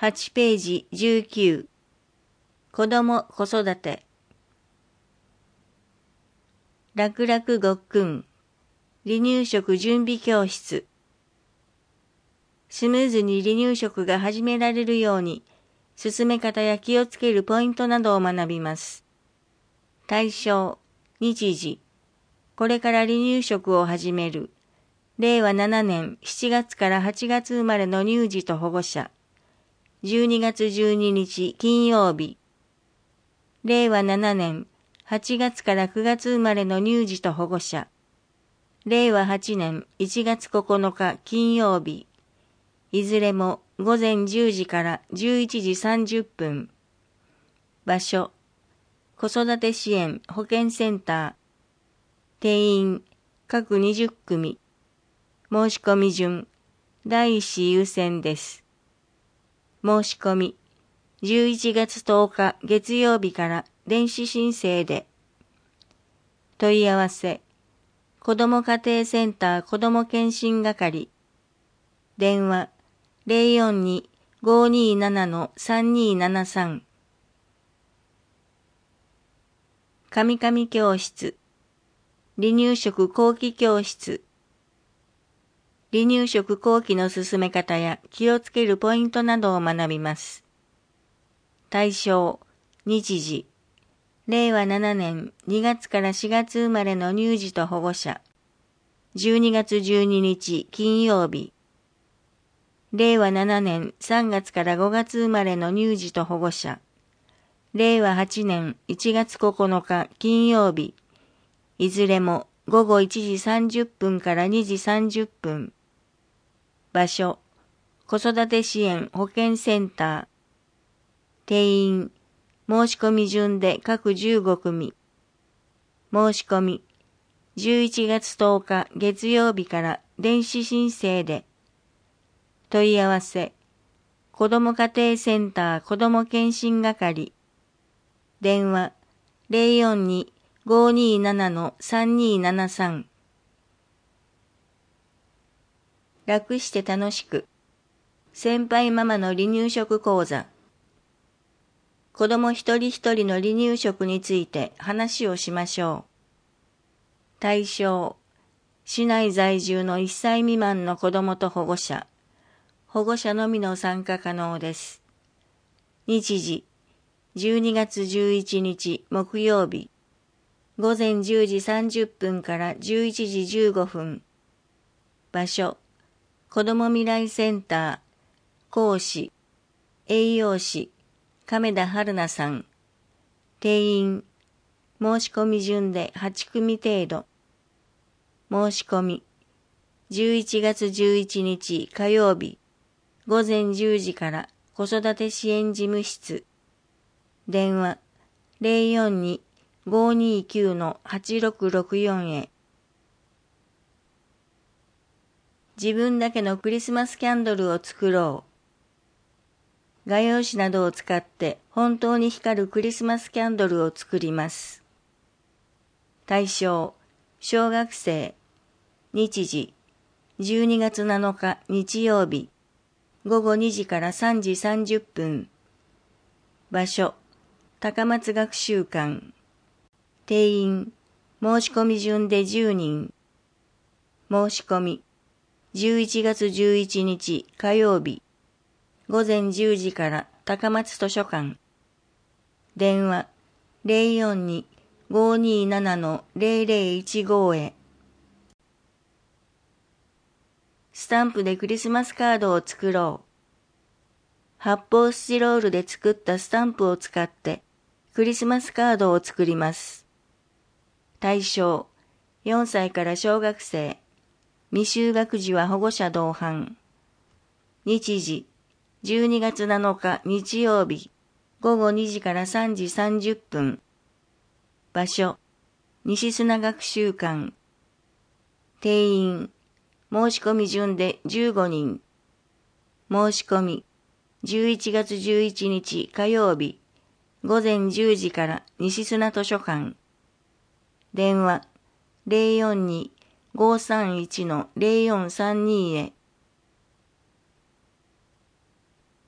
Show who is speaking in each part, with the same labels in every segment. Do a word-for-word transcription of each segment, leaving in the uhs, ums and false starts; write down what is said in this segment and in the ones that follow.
Speaker 1: はちページじゅうきゅう。子ども子育て。楽々ごっくん。離乳食準備教室。スムーズに離乳食が始められるように、進め方や気をつけるポイントなどを学びます。対象、日時。これから離乳食を始める。れいわななねんしちがつからはちがつ生まれの乳児と保護者。じゅうにがつじゅうににち金曜日。れいわななねんはちがつからくがつ生まれの乳児と保護者。れいわはちねんいちがつここのか金曜日。いずれもごぜんじゅうじからじゅういちじさんじゅっぷん。場所、子育て支援保健センター。定員、各にじゅっくみ。申し込み順、第一子優先です。申し込み、じゅういちがつとおか月曜日から電子申請で。問い合わせ、子ども家庭センター子ども健診係。電話、ぜろよんに ごーにーなな さんにーななさん。かみかみ教室、離乳食後期教室。離乳食後期の進め方や気をつけるポイントなどを学びます。対象、日時。れいわななねんにがつからしがつ生まれの乳児と保護者。じゅうにがつじゅうににち金曜日。れいわななねんさんがつからごがつ生まれの乳児と保護者。れいわはちねんいちがつここのか金曜日。いずれもごごいちじさんじゅっぷんからにじさんじゅっぷん。場所、子育て支援保健センター。定員、申し込み順で各じゅうごくみ。申し込み、じゅういちがつとおか月曜日から電子申請で。問い合わせ、子ども家庭センター子ども健診係。電話、ぜろよんに ごーにーなな さんにーななさん。楽して楽しく。先輩ママの離乳食講座。子供一人一人の離乳食について話をしましょう。対象、市内在住のいっさい未満の子供と保護者。保護者のみの参加可能です。日時、じゅうにがつじゅういちにち木曜日。ごぜんじゅうじさんじゅっぷんからじゅういちじじゅうごふん。場所、子ども未来センター。講師、栄養士、亀田春菜さん。定員、申し込み順ではちくみ程度。申し込み、じゅういちがつじゅういちにち火曜日。ごぜんじゅうじから子育て支援事務室。電話、ぜろよんに ごーにーきゅう はちろくろくよん へ。自分だけのクリスマスキャンドルを作ろう。画用紙などを使って本当に光るクリスマスキャンドルを作ります。対象、小学生。日時、じゅうにがつなのか日曜日。ごごにじからさんじさんじゅっぷん。場所、高松学習館。定員、申し込み順でじゅうにん。申し込み、じゅういちがつじゅういちにち火曜日。ごぜんじゅうじから高松図書館。電話、ぜろよんに ごーにーなな ぜろぜろいちご へ。スタンプでクリスマスカードを作ろう。発泡スチロールで作ったスタンプを使ってクリスマスカードを作ります。対象、よんさいから小学生。未就学児は保護者同伴。日時、じゅうにがつなのか日曜日。ごごにじからさんじさんじゅっぷん。場所、西砂学習館。定員、申し込み順でじゅうごにん。申し込み、じゅういちがつじゅういちにち火曜日。ごぜんじゅうじから西砂図書館。電話、ぜろよんに ごーさんいち ぜろよんさんに へ。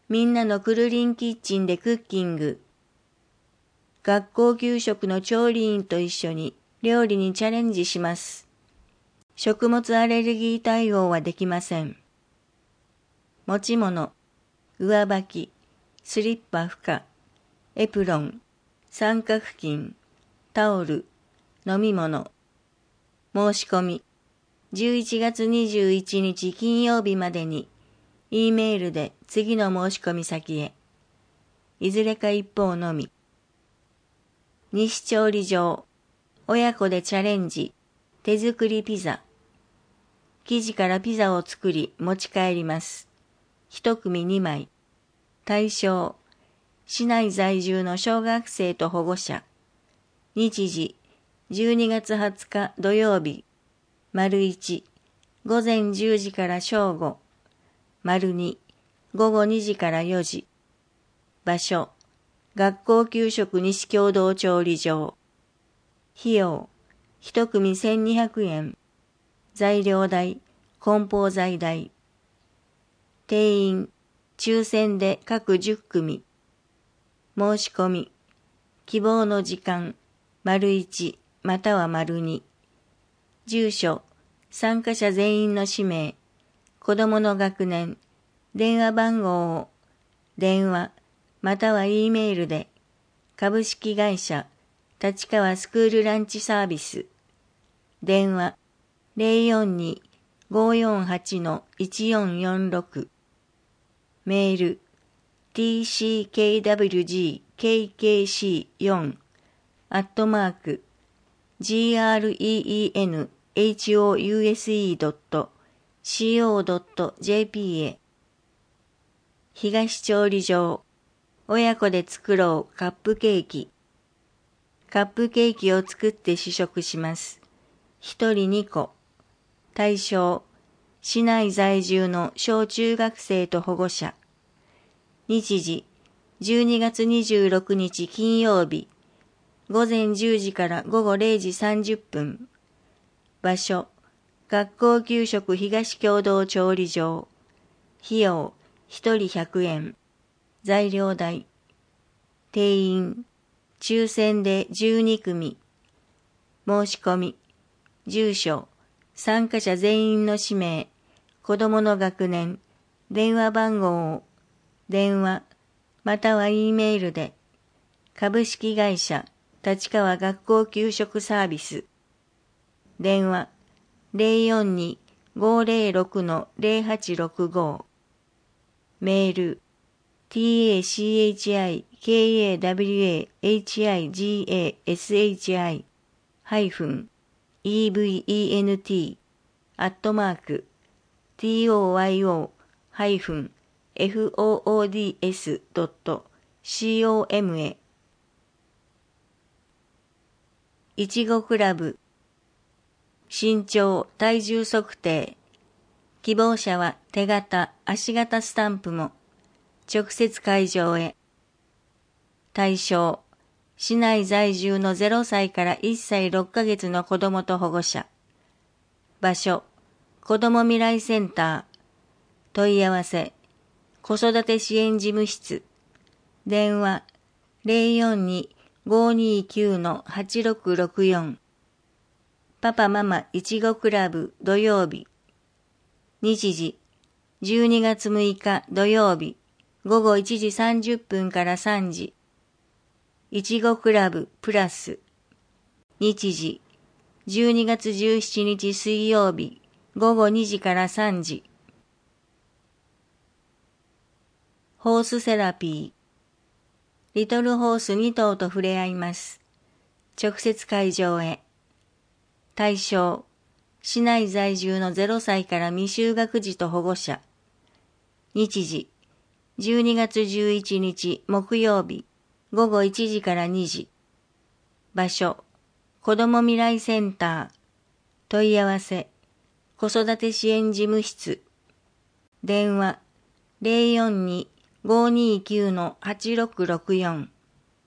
Speaker 1: みんなのくるりんキッチンでクッキング。学校給食の調理員と一緒に料理にチャレンジします。食物アレルギー対応はできません。持ち物、上履き、スリッパ負荷、エプロン、三角巾、タオル、飲み物。申し込み、じゅういちがつにじゅういちにち金曜日までに、E メールで次の申し込み先へ。いずれか一方のみ。西調理場、親子でチャレンジ、手作りピザ。生地からピザを作り持ち帰ります。一組にまい。対象、市内在住の小学生と保護者。日時、じゅうにがつはつか土曜日。丸いち、午前じゅうじから正午。丸に、午後にじからよじ。場所、学校給食西共同調理場。費用、一組せんにひゃくえん。材料代、梱包材代。定員、抽選で各じゅっくみ。申し込み、希望の時間、丸いちまたは丸に。住所、参加者全員の氏名、子供の学年、電話番号を、電話、または E メールで、株式会社、立川スクールランチサービス、電話、ゼロよんに ごーよんはち のいちよんよんろく、メール、ティーシーケーダブリュージーケーケーシーよん アットマーク、ジーアールイーイーエヌエイチオーユーエスイードットシーオードットジェーピー へ。東調理場、親子で作ろうカップケーキ。カップケーキを作って試食します。一人にこ。対象、市内在住の小中学生と保護者。日時、じゅうにがつにじゅうろくにち金曜日。午前じゅうじから午後れいじさんじゅっぷん。場所、学校給食東共同調理場。費用、一人ひゃくえん。材料代。定員、抽選でじゅうにくみ。申し込み、住所、参加者全員の氏名、子供の学年、電話番号を、電話、または E メールで、株式会社、立川学校給食サービス。電話、ゼロよんに ごーゼロろく のゼロはちろくご。メール、タチカワエブイエンティー アットマーク トヨタ フォーディーエス ドット コム へ。いちごクラブ、身長、体重測定。希望者は手形、足形スタンプも、直接会場へ。対象、市内在住のゼロさいからいっさいろっかげつの子供と保護者。場所、子ども未来センター。問い合わせ、子育て支援事務室。電話、ゼロよんに ごーにーきゅう のはちろくろくよん。パパママいちごクラブ土曜日。日時、じゅうにがつむいか土曜日、ごごいちじさんじゅっぷんからさんじ。いちごクラブプラス。日時、じゅうにがつじゅうしちにち水曜日、ごごにじからさんじ。ホースセラピー。リトルホースにとうと触れ合います。直接会場へ。対象、市内在住のゼロさいから未就学児と保護者。日時、じゅうにがつじゅういちにち木曜日、ごごいちじからにじ。場所、子ども未来センター。問い合わせ、子育て支援事務室。電話、ゼロよんに ごーにーきゅう のはちろくろくよん。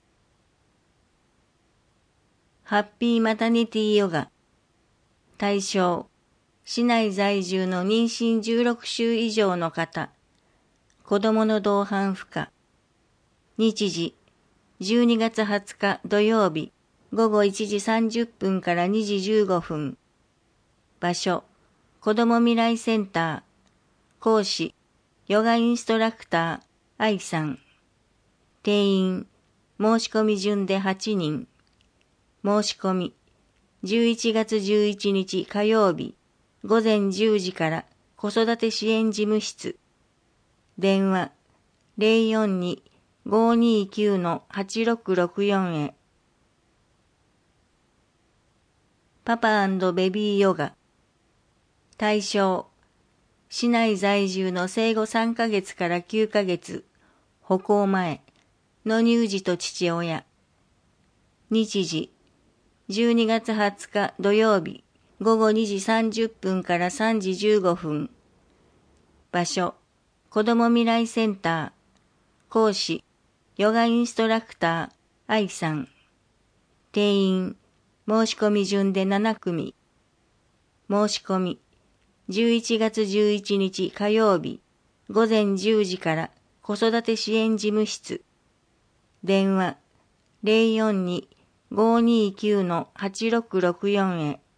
Speaker 1: ハッピーマタニティヨガ。対象、市内在住の妊娠じゅうろくしゅう以上の方。 子どもの同伴不可。日時、じゅうにがつはつか土曜日、ごごいちじさんじゅっぷんからにじじゅうごふん。場所、子ども未来センター。講師、ヨガインストラクター、愛さん。定員、申し込み順ではちにん。申し込み、じゅういちがつじゅういちにち火曜日、ごぜんじゅうじから子育て支援事務室。電話、ゼロよんに ごーにーきゅう はちろくろくよん へ。パパ&ベビーヨガ。対象、市内在住の生後さんかげつからきゅうかげつ、歩行前の乳児と父親。日時、じゅうにがつはつか土曜日、ごごにじさんじゅっぷんからさんじじゅうごふん。場所、子ども未来センター。講師、ヨガインストラクター、愛さん。定員、申し込み順でななくみ。申し込み、じゅういちがつじゅういちにち火曜日、ごぜんじゅうじから子育て支援事務室。電話、ゼロよんに ごーにーきゅう はちろくろくよん へ。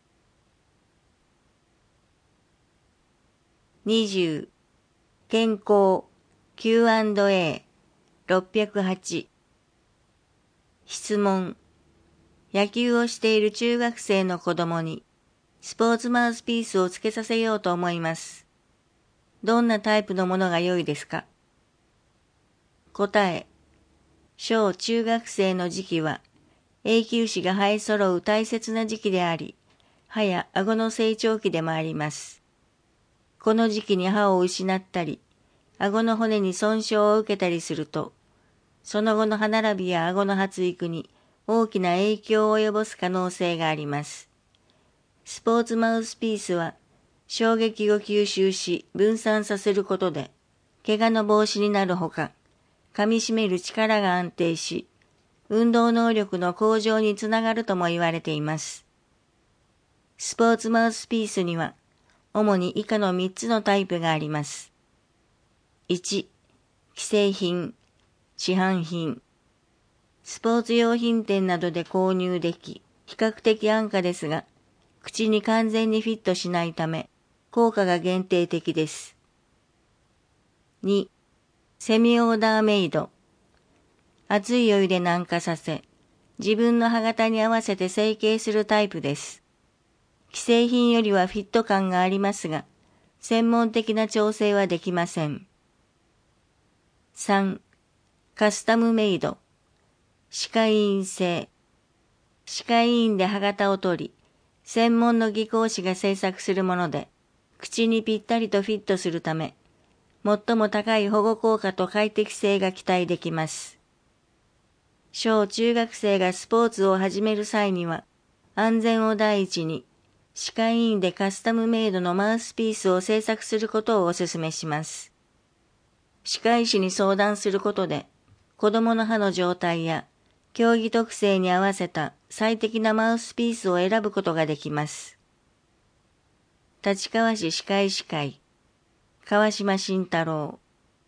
Speaker 1: にじゅう、健康 キューアンドエーろっぴゃくはち。質問。野球をしている中学生の子供にスポーツマウスピースをつけさせようと思います。どんなタイプのものが良いですか？答え。小中学生の時期は永久歯が生え揃う大切な時期であり、歯や顎の成長期でもあります。この時期に歯を失ったり、顎の骨に損傷を受けたりすると、その後の歯並びや顎の発育に大きな影響を及ぼす可能性があります。スポーツマウスピースは衝撃を吸収し分散させることで、怪我の防止になるほか、噛み締める力が安定し、運動能力の向上につながるとも言われています。スポーツマウスピースには、主に以下のみっつのタイプがあります。いち、既製品、市販品。スポーツ用品店などで購入でき、比較的安価ですが、口に完全にフィットしないため、効果が限定的です。に、セミオーダーメイド。熱いお湯で軟化させ、自分の歯型に合わせて成形するタイプです。既製品よりはフィット感がありますが、専門的な調整はできません。さん、カスタムメイド。歯科医院製。歯科医院で歯型を取り、専門の技工士が製作するもので、口にぴったりとフィットするため、最も高い保護効果と快適性が期待できます。小中学生がスポーツを始める際には、安全を第一に、歯科医院でカスタムメイドのマウスピースを製作することをお勧めします。歯科医師に相談することで、子供の歯の状態や競技特性に合わせた最適なマウスピースを選ぶことができます。立川市歯科医師会、川島慎太郎。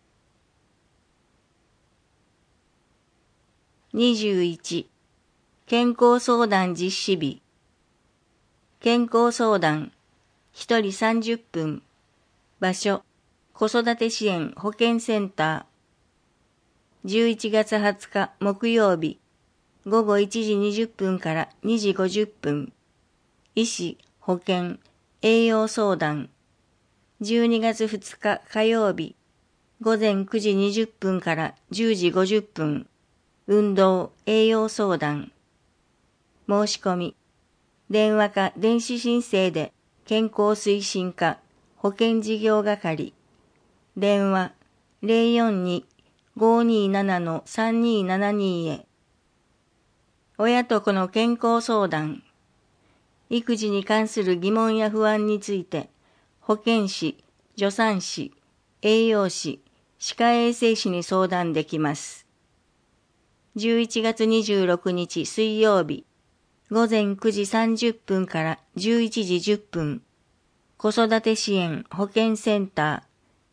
Speaker 1: にじゅういち、健康相談実施日。健康相談、ひとりさんじゅっぷん。場所、子育て支援保健センター。じゅういちがつはつか木曜日、ごごいちじにじゅっぷんからにじごじゅっぷん。医師、保健、栄養相談。じゅうにがつふつか火曜日、ごぜんくじにじゅっぷんからじゅうじごじゅっぷん。運動、栄養相談。申し込み。電話か電子申請で健康推進課保健事業係。電話 ゼロよんに ごーにーなな さんにーななにー へ。親と子の健康相談。育児に関する疑問や不安について、保健師、助産師、栄養士、歯科衛生士に相談できます。じゅういちがつにじゅうろくにち水曜日、ごぜんくじさんじゅっぷんからじゅういちじじゅっぷん、子育て支援保健センタ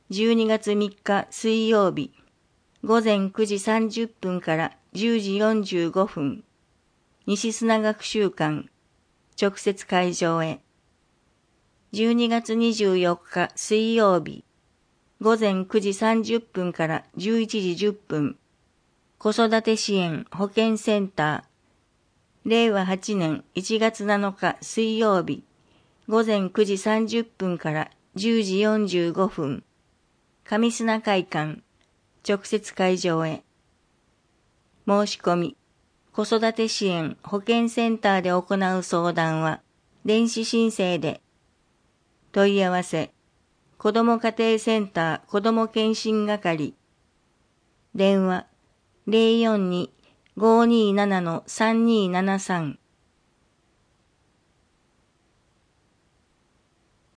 Speaker 1: じゅうにがつみっか水曜日、ごぜんくじさんじゅっぷんからじゅうじよんじゅうごふん、西砂学習館、直接会場へ。じゅうにがつにじゅうよっか水曜日、ごぜんくじさんじゅっぷんからじゅういちじじゅっぷん、子育て支援保健センター、れいわはちねんいちがつなのか水曜日、ごぜんくじさんじゅっぷんからじゅうじよんじゅうごふん、上砂会館、直接会場へ。申し込み、子育て支援保健センターで行う相談は、電子申請で、問い合わせ、子ども家庭センター子ども健診係、電話 ゼロよんに ごーにーなな さんにーななさん